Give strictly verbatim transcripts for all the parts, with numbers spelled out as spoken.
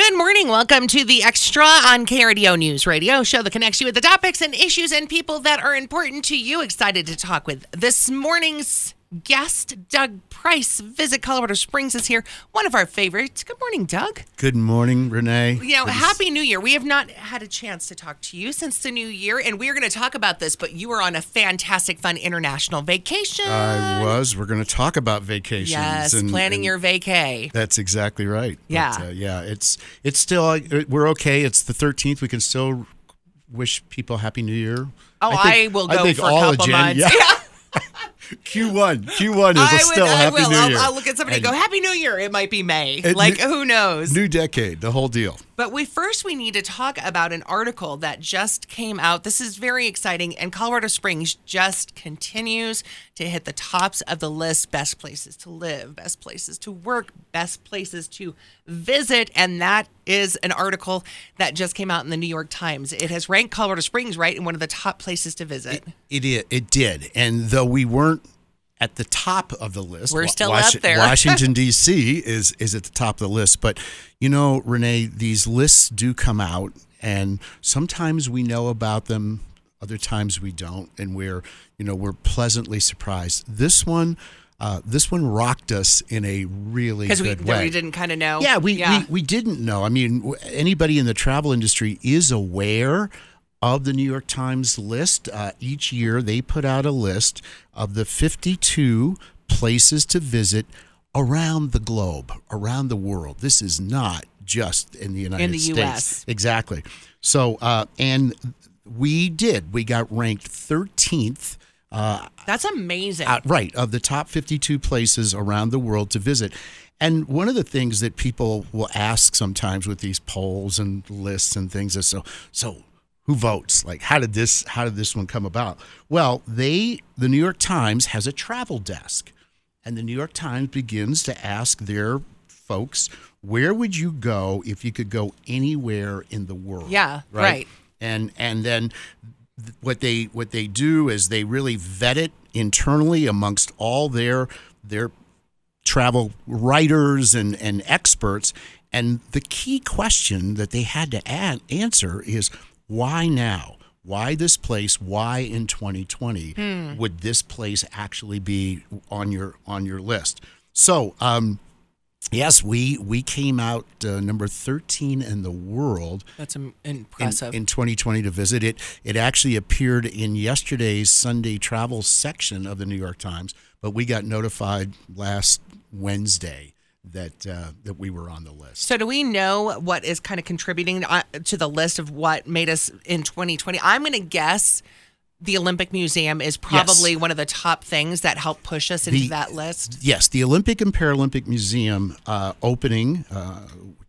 Good morning. Welcome to the Extra on K R D O News Radio, show that connects you with the topics and issues and people that are important to you. Excited to talk with this morning's guest, Doug Price. Visit Colorado Springs is here, one of our favorites. Good morning, Doug. Good morning, Renee. You know, Happy New Year. We have not had a chance to talk to you since the new year, and we are going to talk about this, but you were on a fantastic, fun international vacation. I was. We're going to talk about vacations. Yes, and, planning and your vacay. That's exactly right. Yeah. But, uh, yeah, it's it's still, we're okay. It's the thirteenth. We can still wish people Happy New Year. Oh, I, think, I will go I think for a all couple Jan- months. Yeah. Yeah. Q one. Q one is I would, still I Happy will. New I'll, Year. I'll look at somebody and, and go, Happy New Year. It might be May. Like, new, who knows? New decade, the whole deal. But we first, we need to talk about an article that just came out. This is very exciting. And Colorado Springs just continues to hit the tops of the list. Best places to live, best places to work, best places to visit. And that is an article that just came out in the New York Times. It has ranked Colorado Springs right in one of the top places to visit. It, it, it did. And though we weren't at the top of the list. We're still Was- up there. Washington, D C is is at the top of the list. But, you know, Renee, these lists do come out, and sometimes we know about them, other times we don't, and we're, you know, we're pleasantly surprised. This one, uh, this one rocked us in a really good we, way. Because we didn't kind of know. Yeah, we, yeah. we, we didn't know. I mean, w- anybody in the travel industry is aware of the New York Times list. Uh, each year they put out a list of the fifty-two places to visit around the globe, around the world. This is not just in the United in the States. U S. Exactly. So, uh, and we did. We got ranked thirteenth. Uh, That's amazing. out, right, of the top fifty-two places around the world to visit. And one of the things that people will ask sometimes with these polls and lists and things is, so, so, who votes? Like, how did this how did this one come about? Well, they the New York Times has a travel desk, and the New York Times begins to ask their folks, where would you go if you could go anywhere in the world? Yeah, right. right. And and then th- what they what they do is they really vet it internally amongst all their their travel writers and, and experts. And the key question that they had to add, answer is, why now? Why this place? Why in twenty twenty hmm. would this place actually be on your on your list? So, um, yes, we we came out uh, number thirteen in the world. That's impressive. In, in twenty twenty to visit it. It actually appeared in yesterday's Sunday travel section of the New York Times, but we got notified last Wednesday that uh, that we were on the list. So do we know what is kind of contributing to the list of what made us in twenty twenty? I'm going to guess the Olympic Museum is probably Yes. one of the top things that helped push us into The- that list. Yes, the Olympic and Paralympic Museum uh, opening uh,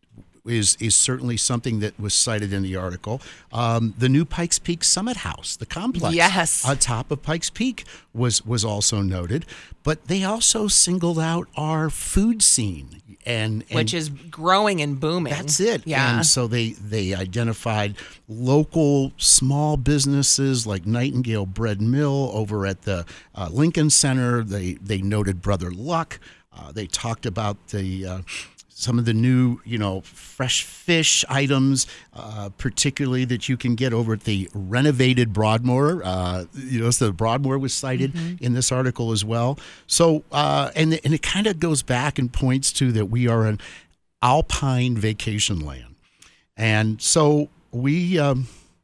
is is certainly something that was cited in the article. Um, the new Pikes Peak Summit House, the complex Yes. on top of Pikes Peak, was was also noted. But they also singled out our food scene, and, and Which is growing and booming. that's it. Yeah. And so they, they identified local small businesses like Nightingale Bread Mill over at the uh, Lincoln Center. They they noted Brother Luck. Uh, they talked about the uh, some of the new, you know, fresh fish items, uh, particularly that you can get over at the renovated Broadmoor. Uh, you know, so the Broadmoor was cited mm-hmm. in this article as well. So, uh, and and it kind of goes back and points to that we are an alpine vacation land, and so we. Um,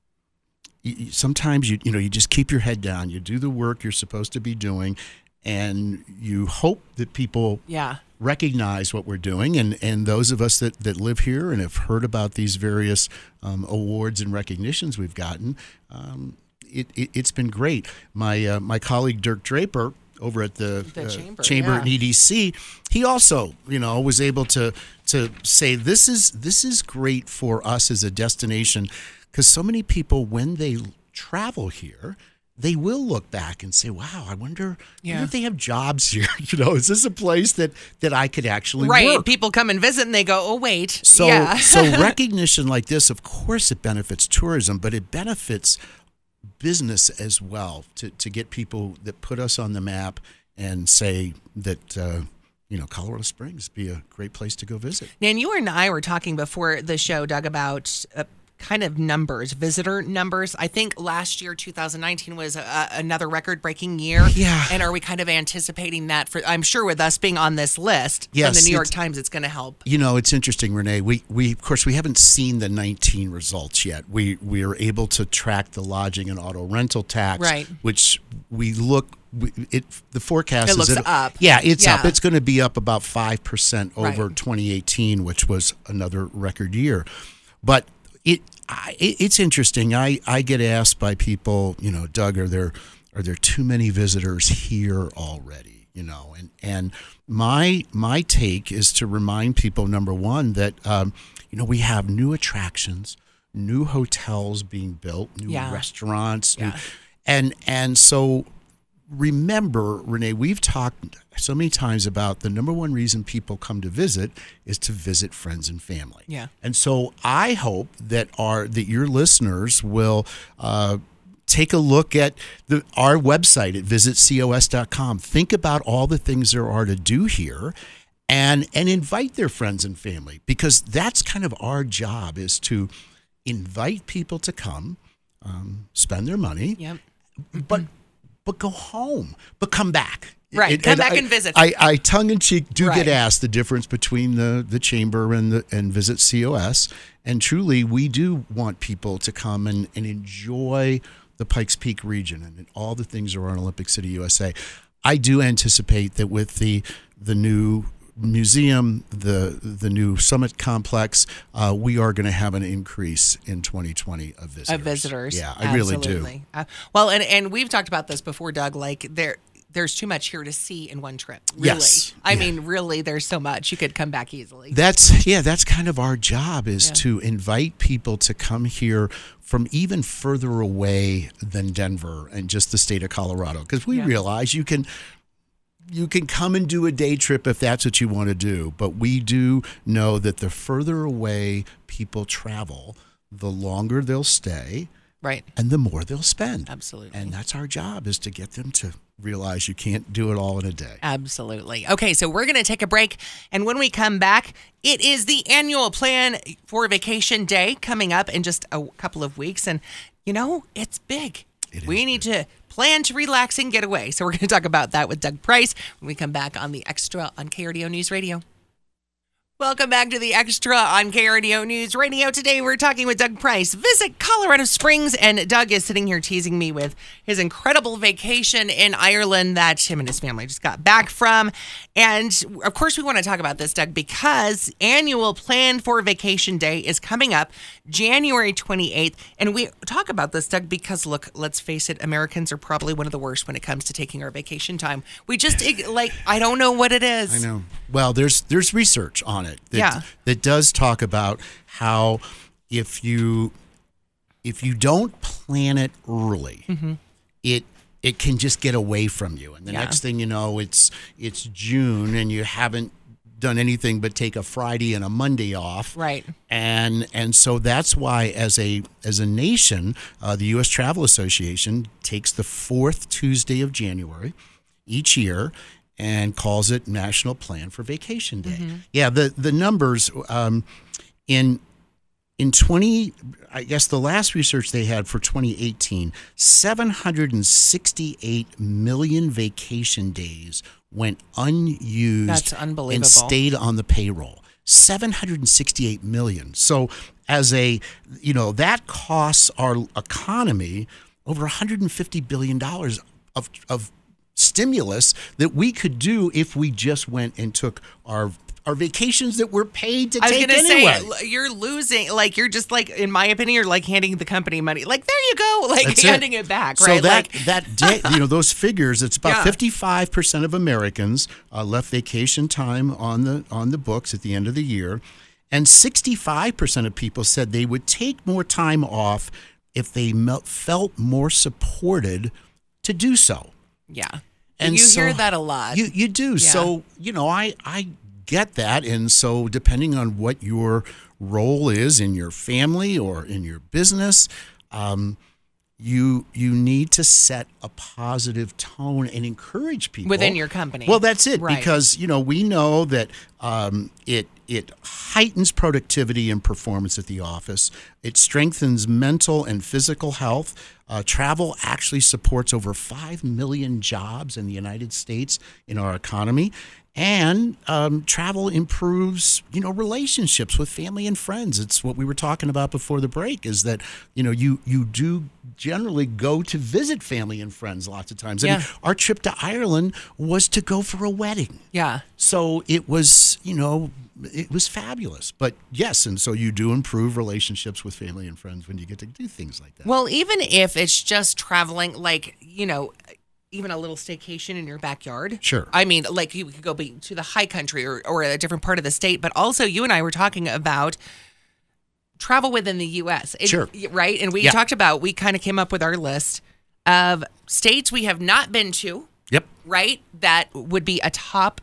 you, sometimes you you know you just keep your head down. You do the work you're supposed to be doing, and you hope that people yeah. recognize what we're doing, and, and those of us that, that live here and have heard about these various um, awards and recognitions we've gotten, um, it, it, it's been great. My uh, my colleague Dirk Draper over at the, The uh, chamber, chamber yeah. at E D C, he also, you know, was able to to say this is this is great for us as a destination, because so many people, when they travel here, they will look back and say, wow, I wonder, Yeah. wonder if they have jobs here. You know, is this a place that, that I could actually Right. work? People come and visit and they go, oh, wait. So, yeah. so recognition like this, of course, it benefits tourism, but it benefits business as well, to, to get people that put us on the map and say that uh, you know, Colorado Springs be a great place to go visit. Nan, you and I were talking before the show, Doug, about uh, kind of numbers, visitor numbers. I think last year, two thousand nineteen, was a, another record-breaking year. Yeah. And are we kind of anticipating that for, I'm sure with us being on this list Yes, from the New York it's- Times, it's going to help. You know, it's interesting, Renee. We, we of course, we haven't seen the nineteen results yet. We we are able to track the lodging and auto rental tax, Right. which we look. We, it the forecast It is looks that- up. Yeah, it's Yeah. up. It's going to be up about five percent over Right. twenty eighteen, which was another record year. But it, I, it it's interesting. I, I get asked by people, you know, Doug, are there are there too many visitors here already? You know, and and my my take is to remind people, number one, that um, you know, we have new attractions, new hotels being built, new Yeah. restaurants, new, Yeah. and and so remember, Renee, we've talked so many times about the number one reason people come to visit is to visit friends and family. Yeah. And so I hope that our that your listeners will uh, take a look at the our website at visit cos dot com. Think about all the things there are to do here, and and invite their friends and family, because that's kind of our job, is to invite people to come, um, spend their money, Yep. but but go home, but come back. Right, come back and visit. I, I tongue in cheek do Right. get asked the difference between the, the chamber and the and Visit C O S, and truly we do want people to come and, and enjoy the Pikes Peak region and all the things that are on Olympic City, U S A. I do anticipate that with the the new museum, the the new Summit complex, uh, we are going to have an increase in twenty twenty of visitors. Of visitors. Yeah, I really do. Absolutely. Uh, well, and, and we've talked about this before, Doug, like there there's too much here to see in one trip. Really. Yes. I Yeah. mean, really, there's so much. You could come back easily. That's yeah, that's kind of our job, is Yeah. to invite people to come here from even further away than Denver and just the state of Colorado, because we Yeah. realize you can you can come and do a day trip if that's what you want to do, but we do know that the further away people travel, the longer they'll stay Right. and the more they'll spend. Absolutely. And that's our job, is to get them to realize you can't do it all in a day. Absolutely. Okay, so we're going to take a break. And when we come back, it is the annual plan for Vacation Day coming up in just a couple of weeks. And, you know, it's big. It we is need to plan to relax and get away. So we're going to talk about that with Doug Price when we come back on the Extra on K R D O News Radio. Welcome back to the Extra on K R D O News Radio. Today we're talking with Doug Price. Visit Colorado Springs, and Doug is sitting here teasing me with his incredible vacation in Ireland that him and his family just got back from. And of course we want to talk about this, Doug, because annual plan for Vacation Day is coming up January twenty-eighth. And we talk about this, Doug, because look, let's face it, Americans are probably one of the worst when it comes to taking our vacation time. We just like, I don't know what it is. I know. Well, there's there's research on it that, Yeah. that does talk about how if you if you don't plan it early, it it can just get away from you, and the Yeah. next thing you know, it's it's June and you haven't done anything but take a Friday and a Monday off. Right. And and so that's why, as a as a nation, uh, the U S Travel Association takes the fourth Tuesday of January each year and calls it National Plan for Vacation Day. Yeah, the the numbers um, in in twenty, I guess the last research they had for twenty eighteen, seven hundred sixty-eight million vacation days went unused. That's and unbelievable. stayed on the payroll. seven hundred sixty-eight million. So as a, you know, that costs our economy over one hundred fifty billion dollars of of stimulus that we could do if we just went and took our our vacations that we're paid to I was take gonna anyway. say l- you're losing. Like you're just like, in my opinion, you're like handing the company money. Like there you go, like That's handing it, back, So right? that like that day, you know, those figures. It's about Yeah. fifty-five percent of Americans uh, left vacation time on the on the books at the end of the year, and sixty-five percent of people said they would take more time off if they mel- felt more supported to do so. yeah, And you so hear that a lot. You you do. So, you know, I I get that. And so depending on what your role is in your family or in your business, um, you you need to set a positive tone and encourage people within your company. Well, that's it, Right. because you know we know that um, it it heightens productivity and performance at the office. It strengthens mental and physical health. Uh, travel actually supports over five million jobs in the United States in our economy. And um, travel improves, you know, relationships with family and friends. It's what we were talking about before the break, is that, you know, you you do generally go to visit family and friends lots of times. I Yeah. mean, our trip to Ireland was to go for a wedding. Yeah. So it was, you know, it was fabulous. But yes, and so you do improve relationships with family and friends when you get to do things like that. Well, even if it's just traveling, like, you know, even a little staycation in your backyard. Sure. I mean, like you could go be to the high country or, or a different part of the state, but also you and I were talking about travel within the U S. It- Sure. Right? And we Yeah. talked about, we kind of came up with our list of states we have not been to, Yep. right? That would be a top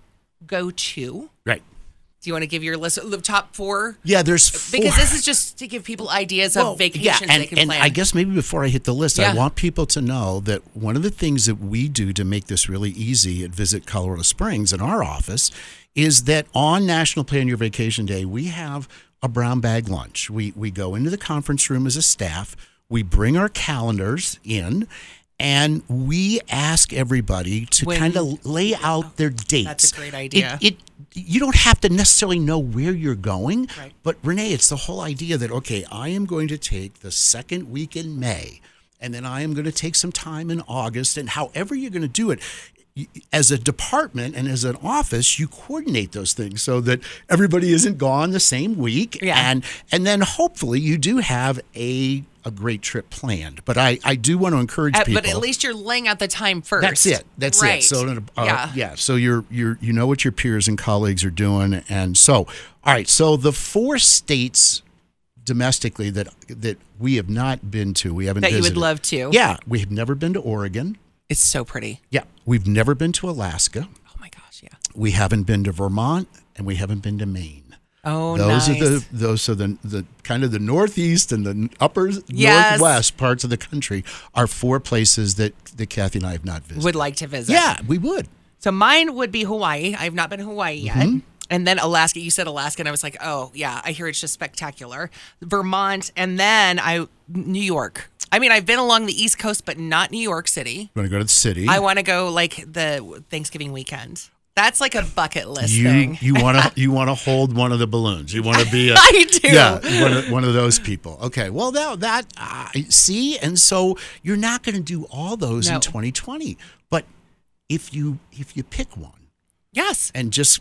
go-to. Right. Do you want to give your list of the top four? Yeah, there's four. Because this is just to give people ideas of Well, vacations yeah, and, they can and plan. I guess maybe before I hit the list, Yeah. I want people to know that one of the things that we do to make this really easy at Visit Colorado Springs in our office is that on National Plan Your Vacation Day, we have a brown bag lunch. We we go into the conference room as a staff, we bring our calendars in, and we ask everybody to When- kind of lay out their dates. That's a great idea. It, it you don't have to necessarily know where you're going, Right. but Renee, it's the whole idea that, okay, I am going to take the second week in May, and then I am going to take some time in August, and however you're going to do it, y- as a department and as an office, you coordinate those things so that everybody isn't gone the same week, Yeah. and and then hopefully you do have a a great trip planned. But I, I do want to encourage Uh, people. but at least you're laying out the time first. That's it. That's right. it. So uh, yeah. yeah. So you're you're you know what your peers and colleagues are doing, and so all right. So the four states domestically that that we have not been to, we haven't That you would visited. love to. Yeah, we have never been to Oregon. It's so pretty. Yeah, we've never been to Alaska. Oh my gosh, yeah. We haven't been to Vermont, and we haven't been to Maine. Oh, Those nice. are the those are the the kind of the northeast and the upper Yes. northwest parts of the country are four places that that Kathy and I have not visited. would like to visit. Yeah, we would. So mine would be Hawaii. I've not been to Hawaii yet. Mm-hmm. And then Alaska. You said Alaska, and I was like, oh yeah, I hear it's just spectacular. Vermont, and then I New York. I mean, I've been along the East Coast, but not New York City. Want to go to the city? I want to go like the Thanksgiving weekend. That's like a bucket list you thing. you want to you want to hold one of the balloons. You want to be a I do. yeah one of, one of those people. Okay, well now that uh, see, and so you're not going to do all those No. in twenty twenty, but if you if you pick one Yes. and just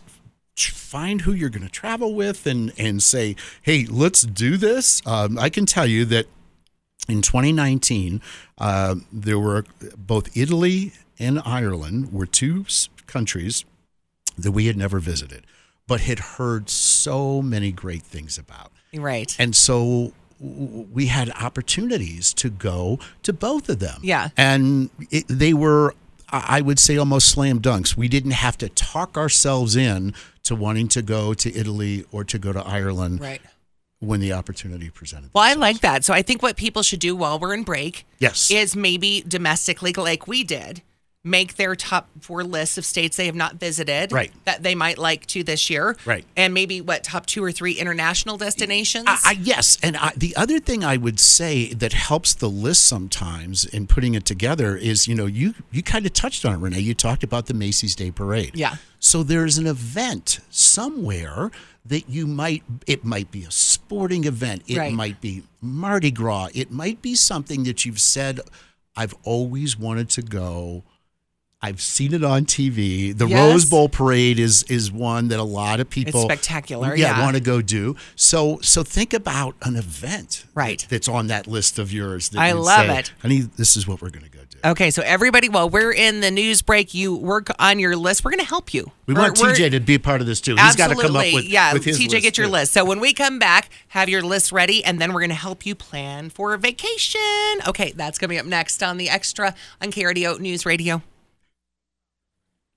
find who you're going to travel with and and say, hey, let's do this. Um, I can tell you that in twenty nineteen, uh, there were both Italy and Ireland were two s- countries that we had never visited, but had heard so many great things about. Right. And so w- we had opportunities to go to both of them. Yeah. And it, they were, I I would say, almost slam dunks. We didn't have to talk ourselves in to wanting to go to Italy or to go to Ireland Right. when the opportunity presented. Well, I themselves. like that. So I think what people should do while we're in break Yes. is maybe domestically, like we did, make their top four lists of states they have not visited Right. that they might like to this year. Right. And maybe what, top two or three international destinations? I, I, yes, and I, the other thing I would say that helps the list sometimes in putting it together is, you know, you you kind of touched on it, Renee. You talked about the Macy's Day Parade. Yeah. So there's an event somewhere that you might. It might be a sporting event. It Right. might be Mardi Gras. It might be something that you've said, I've always wanted to go. I've seen it on T V. The Yes. Rose Bowl Parade is is one that a lot of people spectacular, yeah. want to go do. So so think about an event Right. that's on that list of yours. That I you'd love say, it. Honey, this is what we're going to go do. Okay, so everybody, while we're in the news break, you work on your list. We're going to help you. We We're- want we're- T J to be a part of this too. He's got to come up with, yeah, with his T J, list get your too. list. So when we come back, have your list ready, and then we're going to help you plan for a vacation. Okay, that's coming up next on the Extra on K R D O News Radio.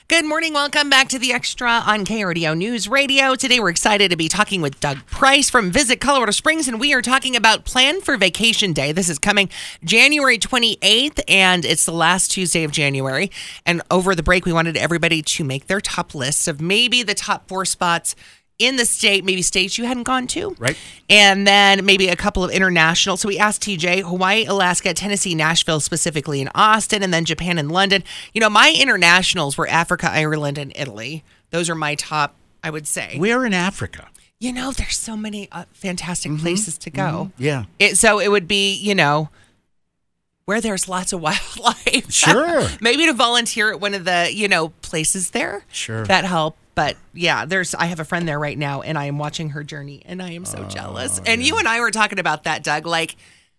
Good morning. Welcome back to the Extra on K R D O News Radio. Today we're excited to be talking with Doug Price from Visit Colorado Springs, and we are talking about Plan for Vacation Day. This is coming January twenty-eighth, and it's the last Tuesday of January. And over the break, we wanted everybody to make their top lists of maybe the top four spots in the state, maybe states you hadn't gone to. Right. And then maybe a couple of international. So we asked T J, Hawaii, Alaska, Tennessee, Nashville, specifically in Austin, and then Japan and London. You know, my internationals were Africa, Ireland, and Italy. Those are my top, I would say. Where in Africa? You know, there's so many uh, fantastic mm-hmm. places to go. Mm-hmm. Yeah. It, so it would be, you know, where there's lots of wildlife. Sure. Maybe to volunteer at one of the, you know, places there. Sure. That help. But yeah, there's. I have a friend there right now, and I am watching her journey, and I am so oh, jealous. And yeah. you and I were talking about that, Doug, like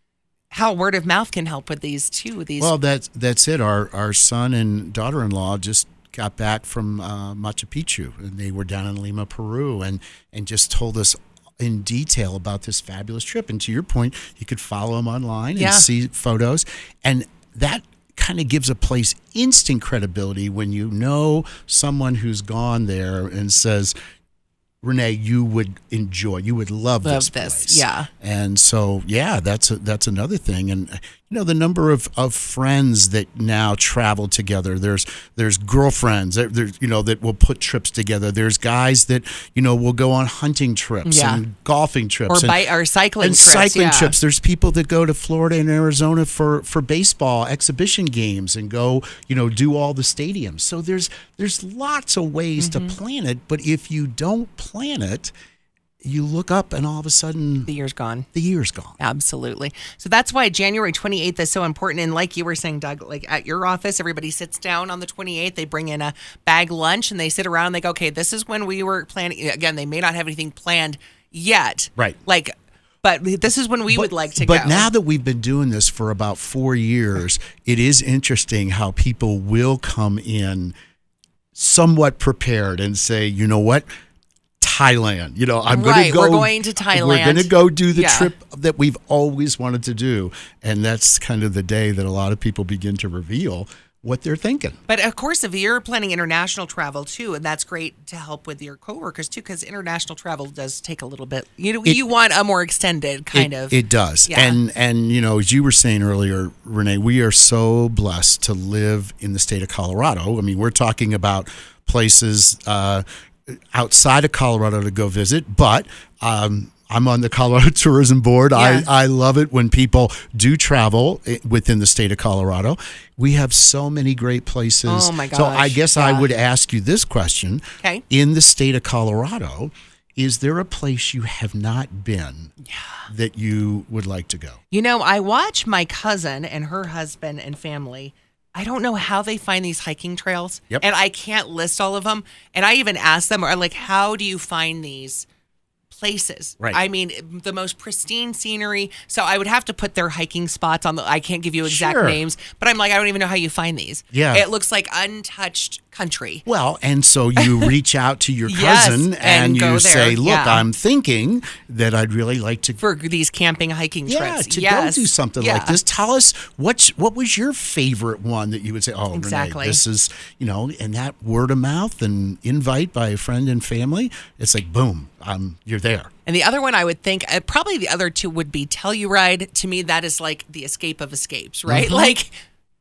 how word of mouth can help with these too. These. Well, that's that's it. Our our son and daughter-in-law just got back from uh, Machu Picchu, and they were down in Lima, Peru, and and just told us in detail about this fabulous trip. And to your point, you could follow them online and yeah. see photos, and that kind of gives a place instant credibility when you know someone who's gone there and says, Renee, you would enjoy, you would love, love this, this place. Yeah. And so, yeah, that's a, that's another thing. And, you know, the number of, of friends that now travel together, there's there's girlfriends, that, there's, you know, that will put trips together. There's guys that, you know, will go on hunting trips yeah. and golfing trips. Or, and, by, or cycling and trips. cycling yeah. trips. There's people that go to Florida and Arizona for, for baseball exhibition games and go, you know, do all the stadiums. So there's there's lots of ways mm-hmm. to plan it. But if you don't plan it, you look up and all of a sudden the year's gone. The year's gone. Absolutely. So that's why January twenty-eighth is so important. And like you were saying, Doug, like at your office, everybody sits down on the twenty-eighth. They bring in a bag lunch and they sit around and they go, okay, this is when we were planning. Again, they may not have anything planned yet. Right. Like, but this is when we but, would like to but go. But now that we've been doing this for about four years, it is interesting how people will come in somewhat prepared and say, you know what? Thailand. You know, I'm right, going to go. We're going to Thailand. We're going to go do the yeah. trip that we've always wanted to do. And that's kind of the day that a lot of people begin to reveal what they're thinking. But of course, if you're planning international travel too, and that's great to help with your coworkers too, because international travel does take a little bit. You know, it, you want a more extended kind it, of. It does, yeah. and and you know, as you were saying earlier, Renee, we are so blessed to live in the state of Colorado. I mean, we're talking about places uh, outside of Colorado to go visit, but. Um, I'm on the Colorado Tourism Board. Yeah. I, I love it when people do travel within the state of Colorado. We have so many great places. Oh, my gosh. So I guess yeah. I would ask you this question. Okay. In the state of Colorado, is there a place you have not been yeah. that you would like to go? You know, I watch my cousin and her husband and family. I don't know how they find these hiking trails. Yep. And I can't list all of them. And I even asked them, or like, how do you find these places? Right. I mean, the most pristine scenery. So I would have to put their hiking spots on the, I can't give you exact Sure. names, but I'm like, I don't even know how you find these. Yeah. It looks like untouched country. Well, and so you reach out to your Yes, cousin and and, go you there. say, look, Yeah. I'm thinking that I'd really like to For these camping, hiking Yeah, trips. to yes. go do something Yeah. like this. Tell us what what was your favorite one that you would say, oh, Exactly. Renee, this is, you know, and that word of mouth and invite by a friend and family, it's like, boom, um, you're there. And the other one I would think, uh, probably the other two would be Telluride. To me, that is like the escape of escapes, right? Mm-hmm. Like,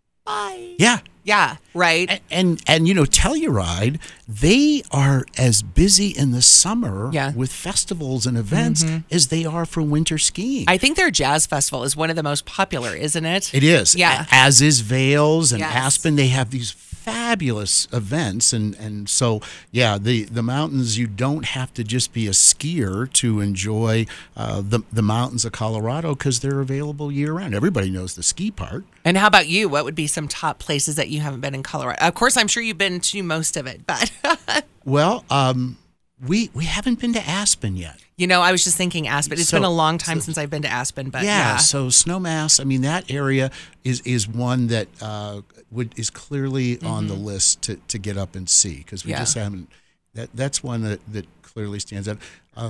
bye. Yeah. Yeah, right. And, and, and, you know, Telluride, they are as busy in the summer Yeah. with festivals and events Mm-hmm. as they are for winter skiing. I think their jazz festival is one of the most popular, isn't it? It is. Yeah. A- As is Vales and Yes. Aspen. They have these fabulous events. And, and so, yeah, the, the mountains, you don't have to just be a skier to enjoy uh, the, the mountains of Colorado because they're available year round. Everybody knows the ski part. And how about you? What would be some top places that you haven't been in Colorado? Of course, I'm sure you've been to most of it, but Well, um, we we haven't been to Aspen yet. you know, I was just thinking Aspen. It's So- been a long time since I've been to Aspen, but Yeah, yeah. so Snowmass, I mean, that area is is one that uh, would is clearly mm-hmm. on the list to, to get up and see because we Yeah. just haven't. That that's one that, that clearly stands out. Um,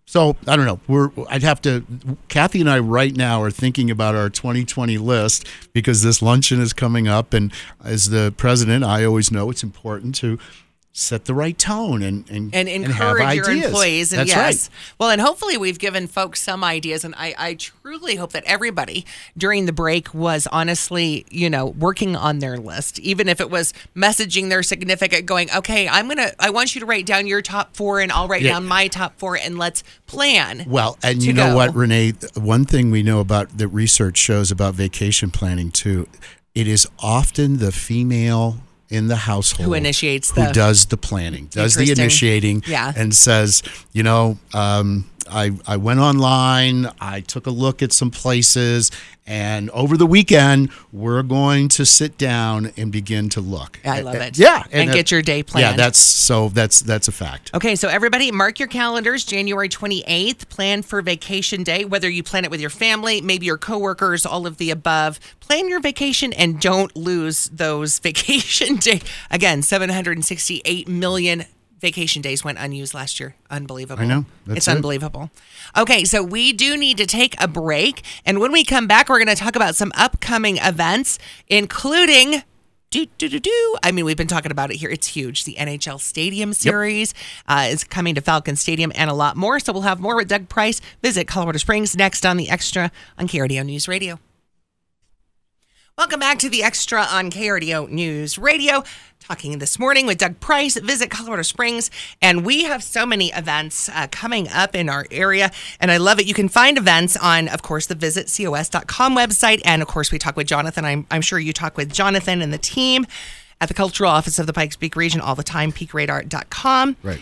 So I don't know. We're I'd have to. Kathy and I right now are thinking about our twenty twenty list because this luncheon is coming up, and as the president, I always know it's important to set the right tone and and, and and encourage have your ideas. employees. And That's yes, right. well, and hopefully we've given folks some ideas. And I, I truly hope that everybody during the break was honestly, you know, working on their list, even if it was messaging their significant, going, okay, I'm gonna, I want you to write down your top four, and I'll write Yeah. down my top four, and let's plan. Well, and to you know go. what, Renee? One thing we know about that research shows about vacation planning too, it is often the female in the household Who initiates who the- does the planning, does the Interesting. initiating, Yeah. and says, you know, um, I I went online, I took a look at some places, and over the weekend we're going to sit down and begin to look. I love it. Yeah, And that- get your day Yeah, planned. that's so that's that's a fact. Okay, so everybody mark your calendars, January twenty-eighth, plan for vacation day, whether you plan it with your family, maybe your coworkers, all of the above. Plan your vacation and don't lose those vacation days. Again, seven hundred sixty-eight million vacation days went unused last year. Unbelievable. I know. That's it's it. unbelievable. Okay, so we do need to take a break. And when we come back, we're going to talk about some upcoming events, including Do, do, do, do. I mean, we've been talking about it here. It's huge. The N H L Stadium Series uh, is coming to Falcon Stadium and a lot more. So we'll have more with Doug Price. Visit Colorado Springs next on The Extra on K R D O News Radio. Welcome back to The Extra on K R D O News Radio. Talking this morning with Doug Price. Visit Colorado Springs. And we have so many events uh, coming up in our area. And I love it. You can find events on, of course, the visit cos dot com website. And, of course, we talk with Jonathan. I'm, I'm sure you talk with Jonathan and the team at the Cultural Office of the Pikes Peak Region all the time, peak radar dot com. Right.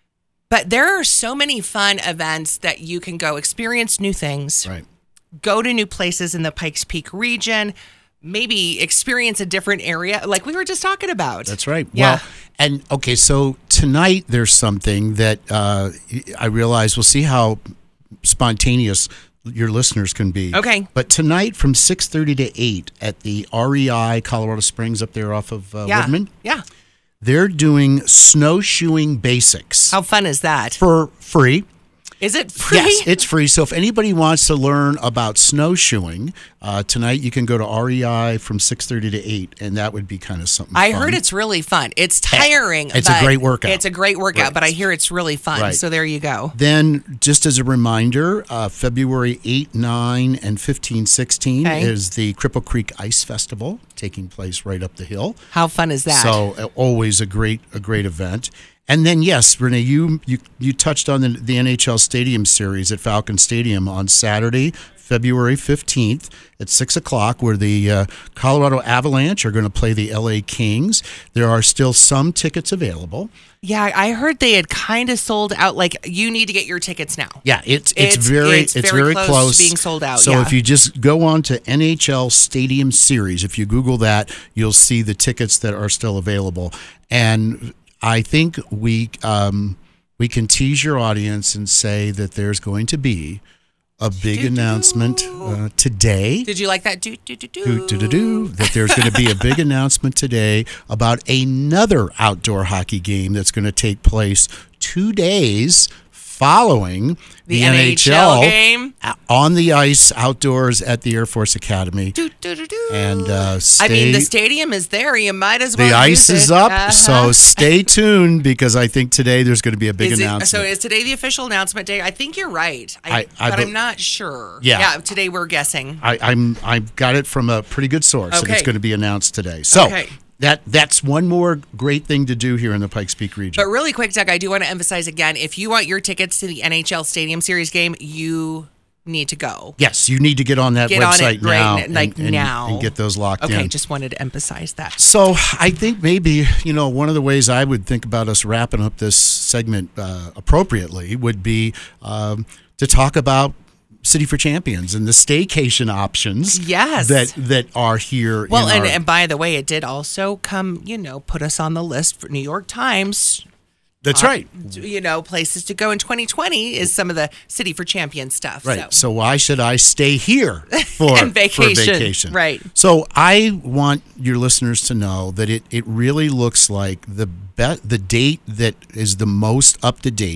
But there are so many fun events that you can go experience new things, Right. go to new places in the Pikes Peak region, maybe experience a different area like we were just talking about. That's right. Yeah. Well, and okay, so tonight there's something that uh, I realize we'll see how spontaneous your listeners can be. Okay. But tonight from six thirty to eight at the R E I Colorado Springs up there off of uh, Yeah. Woodman, Yeah. they're doing snowshoeing basics How fun is that? for free. Is it free? Yes, it's free. So if anybody wants to learn about snowshoeing, uh, tonight you can go to R E I from six thirty to eight, and that would be kind of something I fun. heard it's really fun. It's tiring. It's a but great workout. It's a great workout, Right. but I hear it's really fun. Right. So there you go. Then, just as a reminder, uh, February eighth, nine, and fifteen, sixteen Okay. is the Cripple Creek Ice Festival taking place right up the hill. How fun is that? So uh, always a great a great event. And then, yes, Renee, you you, you touched on the, the N H L Stadium Series at Falcon Stadium on Saturday, February fifteenth at six o'clock, where the uh, Colorado Avalanche are going to play the L A Kings. There are still some tickets available. Yeah, I heard they had kind of sold out. Like, you need to get your tickets now. Yeah, it's it's, It's- very it's it's, very very, close close, to being sold out, So yeah. if you just go on to N H L Stadium Series, if you Google that, you'll see the tickets that are still available. And I think we um, we can tease your audience and say that there's going to be a big Do-do-do. announcement uh, today. Did you like that? Do, do, do, do. Do, do, do, do, that there's going to be a big announcement today about another outdoor hockey game that's going to take place two days following The the, N H L game. a- on the ice outdoors at the Air Force Academy. Do, do, do, do. And uh, stay, I mean, the stadium is there. You might as well the ice use is it. up, Uh-huh. so stay tuned because I think today there's going to be a big Is it, announcement. so is today the official announcement day? I think you're right. I, I- I but be- I'm not sure. Yeah. Yeah, today we're guessing. I, I'm I've got it from a pretty good source, and it's Okay. going to be announced today. So Okay. that that's one more great thing to do here in the Pikes Peak region. But really quick, Doug, I do want to emphasize again, if you want your tickets to the N H L Stadium Series game, you need to go. Yes, you need to get on that Get on website it right now, n- like and, and- now. and get those locked Okay, in. just wanted to emphasize that. So I think maybe, you know, one of the ways I would think about us wrapping up this segment uh, appropriately would be um, to talk about City for Champions and the staycation options Yes. that that are here. Well, in and, our, and by the way, it did also come, you know, put us on the list for New York Times. that's uh, right. You know, places to go in twenty twenty is some of the City for Champions stuff. Right. So. So why should I stay here for, And vacation. for vacation? Right. So I want your listeners to know that it, it really looks like the be- the date that is the most up to date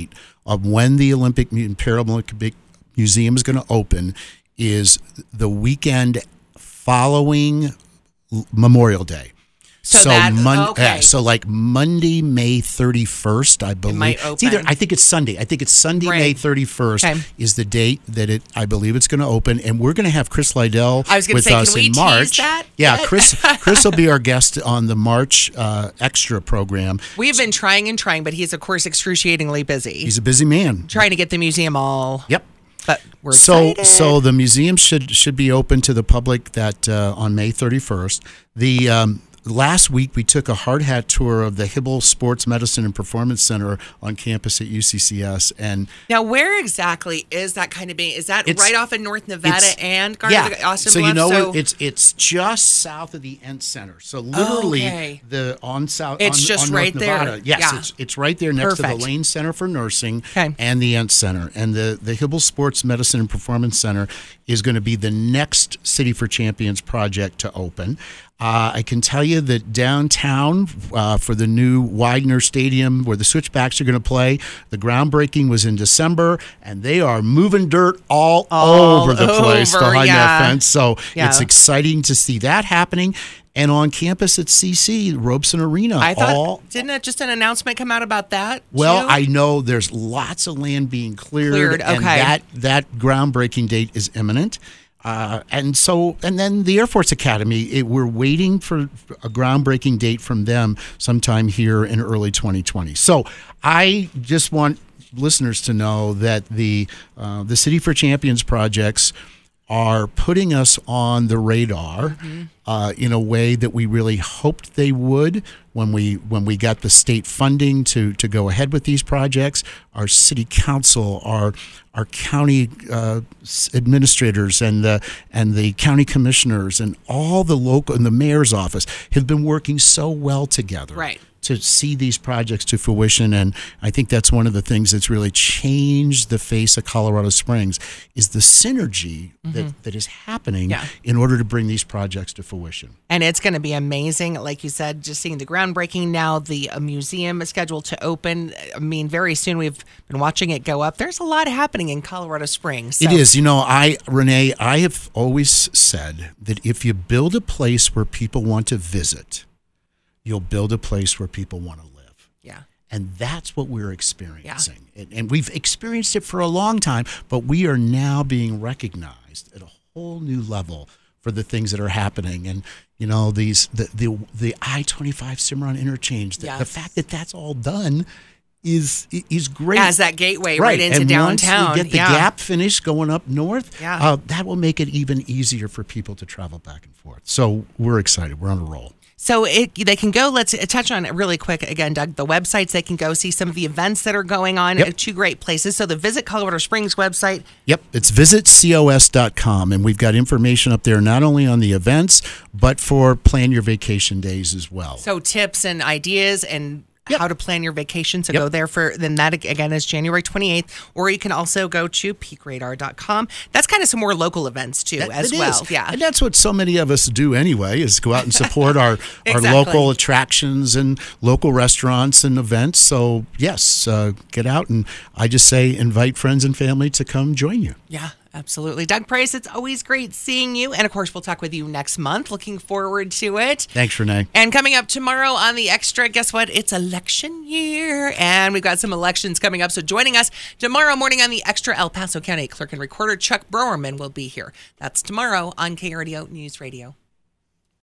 of when the Olympic and Paralympic Museum is going to open is the weekend following Memorial Day. So, so that, Mon- okay. Yeah, so like Monday, May thirty-first, I believe. It might open. It's either, I think it's Sunday. I think it's Sunday, Right. May thirty-first Okay. is the date that it. I believe it's going to open, and we're going to have Chris Liddell I was gonna with say, can us we in tease March. that Yeah, yet? Chris. Chris will be our guest on the March uh, Extra program. We've been trying and trying, but he's, of course, excruciatingly busy. He's a busy man. trying to get the museum all. Yep. But we're So, excited. so the museum should should be open to the public that uh, on May thirty-first. The um, last week we took a hard hat tour of the Hibble Sports Medicine and Performance Center on campus at U C C S, and Now, where exactly is that kind of being? Is that It's- right off of North Nevada it's- and Garden yeah. Austin so Bluffs? you know so where it's it's just south of the Ent Center. So literally Okay. the on south. It's on, just on right North there. Nevada. Yes, Yeah. it's it's right there next to Perfect. the Lane Center for Nursing Okay. and the Ent Center. And the the Hibble Sports Medicine and Performance Center is going to be the next City for Champions project to open. Uh, I can tell you that downtown uh, for the new Widener Stadium where the Switchbacks are going to play, the groundbreaking was in December, and they are moving dirt all, All over the place over, behind yeah. that fence. So Yeah. it's exciting to see that happening. And on campus at C C, Robeson Arena, I thought, all didn't it just an announcement come out about that? well, too? I know there's lots of land being cleared, Cleared, and okay. that that groundbreaking date is imminent. Uh, and so, and then the Air Force Academy, it, we're waiting for a groundbreaking date from them sometime here in early twenty twenty. So I just want listeners to know that the uh, the City for Champions projects are putting us on the radar Mm-hmm. uh, in a way that we really hoped they would when we when we got the state funding to to go ahead with these projects. Our city council, our our county uh, s- administrators, and the and the county commissioners, and all the local and the mayor's office have been working so well together. Right. To see these projects to fruition, and I think that's one of the things that's really changed the face of Colorado Springs is the synergy that, that is happening Yeah. in order to bring these projects to fruition. And it's going to be amazing. Like you said, just seeing the groundbreaking now, the uh, museum is scheduled to open. I mean, very soon. We've been watching it go up. There's a lot happening in Colorado Springs. So. It is, you know, I Renee, I have always said that if you build a place where people want to visit, you'll build a place where people want to live. Yeah. And that's what we're experiencing. And, and we've experienced it for a long time, but we are now being recognized at a whole new level for the things that are happening. And, you know, these the the, the I twenty-five Cimarron interchange, the, the Yes. fact that that's all done is is great. As that gateway right, into and downtown. Once we get the yeah. gap finished going up north, Yeah. uh, that will make it even easier for people to travel back and forth. So we're excited. We're on a roll. So it, they can go, let's touch on it really quick again, Doug, the websites, they can go see some of the events that are going on Yep. at two great places. So the Visit Colorado Springs website. Yep, it's visit cos dot com, and we've got information up there not only on the events, but for plan your vacation days as well. So tips and ideas and Yep. how to plan your vacation. So Yep. go there for, then that again is January twenty-eighth, or you can also go to peak radar dot com. That's kind of some more local events too That- as it well. is. Yeah. And that's what so many of us do anyway, is go out and support our, our Exactly. local attractions and local restaurants and events. So yes, uh, get out, and I just say invite friends and family to come join you. Yeah, absolutely. Doug Price, it's always great seeing you. And of course, we'll talk with you next month. Looking forward to it. Thanks, Renee. And coming up tomorrow on the Extra, guess what? It's election year, and we've got some elections coming up. So joining us tomorrow morning on the Extra, El Paso County Clerk and Recorder Chuck Browerman will be here. That's tomorrow on K R D O News Radio.